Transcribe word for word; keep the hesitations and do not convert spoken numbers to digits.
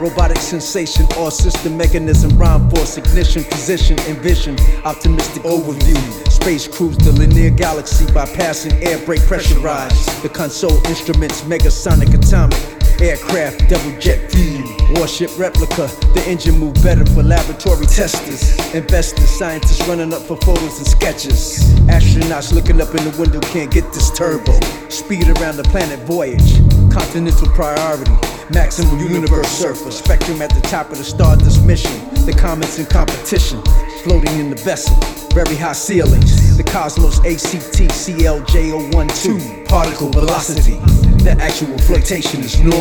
robotic sensation, all system mechanism, rhyme force, ignition, position, envision, optimistic overview. Space cruise the linear galaxy, bypassing air brake pressurized. The console instruments, megasonic atomic. Aircraft, double jet fuel, warship replica. The engine move better for laboratory testers. Investors, scientists running up for photos and sketches. Astronauts looking up in the window, can't get this turbo. Speed around the planet voyage, continental priority. Maximum universe surfer, spectrum at the top of the Stardust mission. The comets in competition, floating in the vessel. Very high ceilings, the cosmos A C T C L J zero one two. Particle velocity, the actual flotation is normal.